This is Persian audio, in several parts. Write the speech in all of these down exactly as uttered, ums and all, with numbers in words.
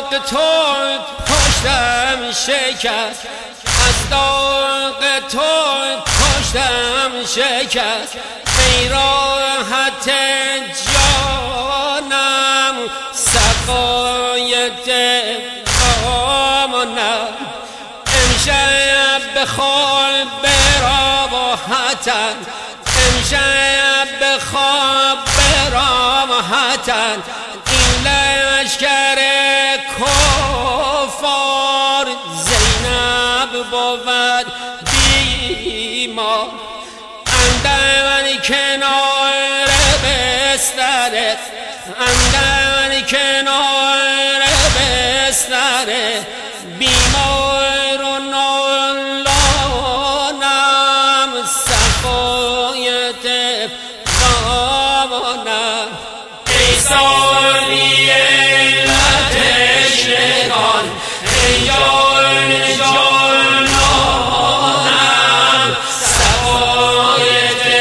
داغ تو پشتم شکست، از داغ تو پشتم شکست. ای راحت جانم سقای دل آمانم، امشب بخواب براحتن، امشب بخواب براحتن. این لشکر کفار زینب بود بیمار، اندر کنار بسترت، اندر کنار بسترت بیمار و نالانم صفای طفل دامانم. ای سالی علت عشقان، ای جان جانانم صفای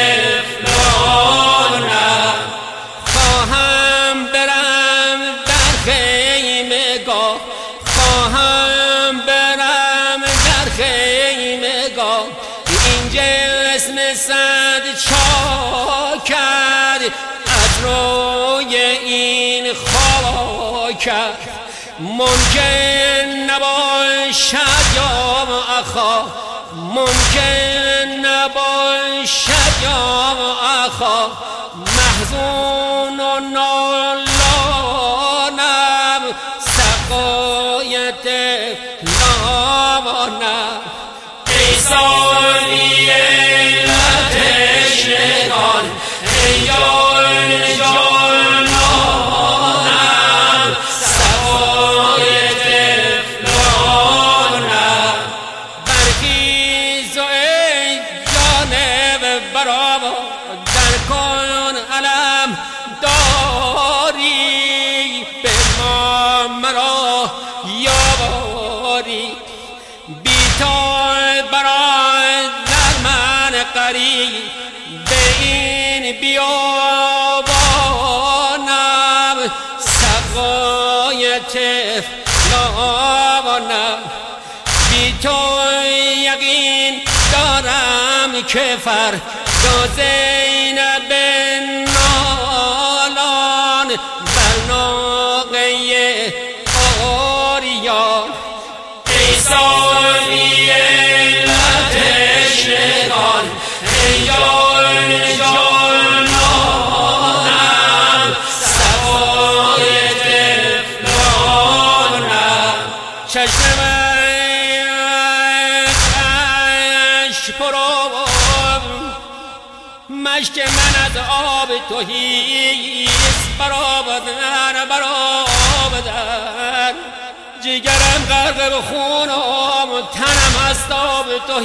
طفلانم. خواهم برم در خیمه گاه، خواهم برم در خیمه گاه. این جسم صد چاکر از روی این خاکر، ممکن نباشد یا اخا، ممکن نباشد یا اخا. محزون و نالانم سقای طفلانم. ای سالی علت عشقان، ای جان جانانم صفای طفلانم. برخیز و ای جانب برآور کن علم داری، به ما مرا یاری. بی تو برای در من قریب، به این بیابانم سقای طفلانم. بی تو یقین دارم که فردا زینب نالان بر ناقه آریان. ای سالی علت عشقان، ای جان جانانم صفای طفلانم. چشم اشک پرآب، مشک من از آب تهیست، برآمدن برآمدن. جگرم غرق به خونم، تنم از تاب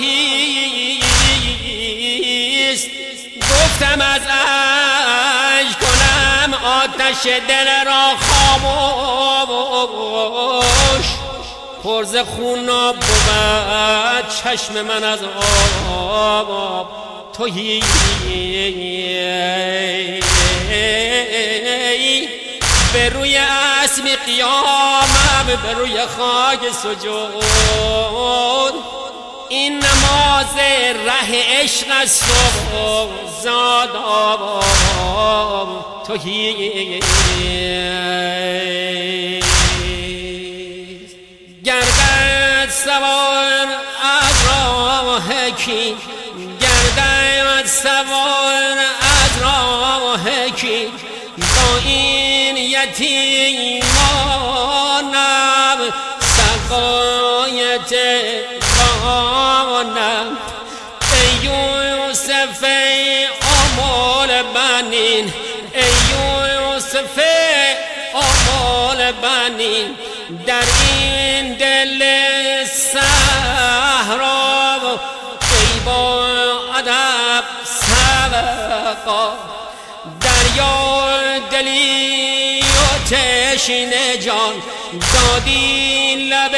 تهیست. گفتم از اشک کنم آتش دل را خاموش، پر ز خون بود چشم من از آب تهی. به روی اسم قیامم، به روی خاک سجود، این نماز ره عشق است و زادم تهی. گردد سوار از راه کی، گردد سوار از راه کی. با این یتیمانم سقای طفلانم. ای یوسف آمال بنین، ای یوسف آمال بنین. در این دل صحرا ای با ادب سبقا، دریا دلی و تشنه جان دادی لب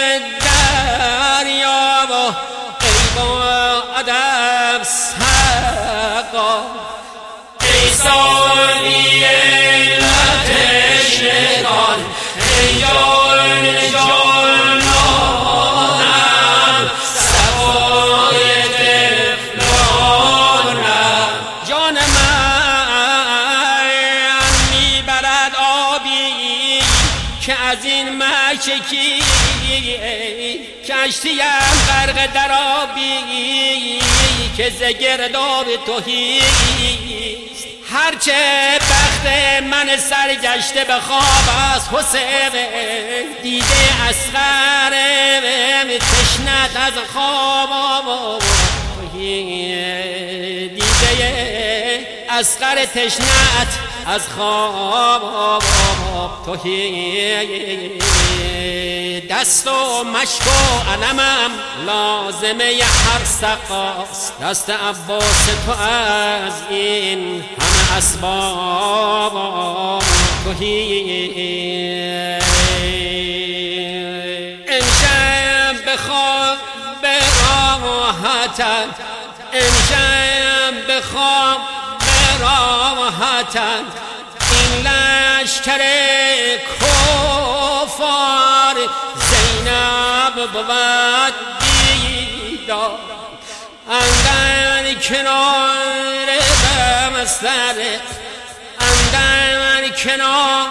دریا. ای با ادب سبقا، ای سالی علت عشقان، ای که از این مشکی کشتیم غرق در آبی که ز گرداب تهیست. هرچه بخت من سرگشته به خواب است حسین دیده اصغر تشنت از خواب دیده اصغر تشنت از خواب توهی. دست و مشک و علمم لازمه هر سقاست، دست عباس تو از این همه اسباب توهی. امشب بخواب به راحتت، امشب بخواب به راحتت، این لشکر کفار زینب بود بیدار. اندر کنار بستر، اندر کنار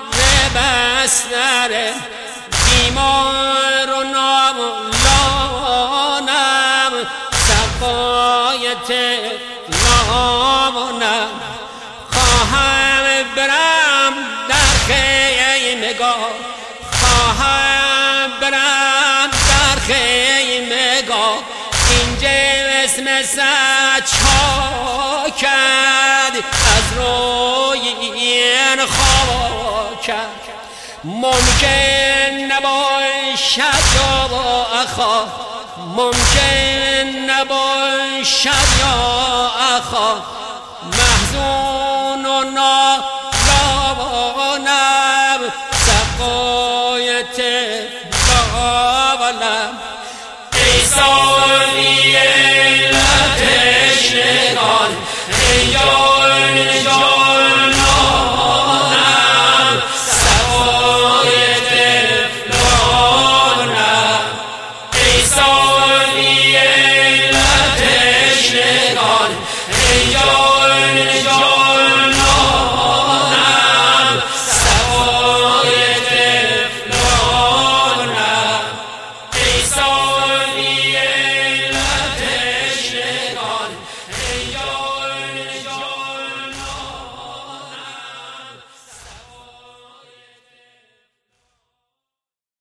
بستر بیمار و نالانم سقایت نامانم. خواهم برم در خیمگاه، خواهم برم در خیمگاه، این جسم سچا کرد از روی این خاکر. ممکن نباشد یا اخا، ممکن نباشد یا اخا، محزون و نالانم سقایت نالم. ای ساقی لب تشنگان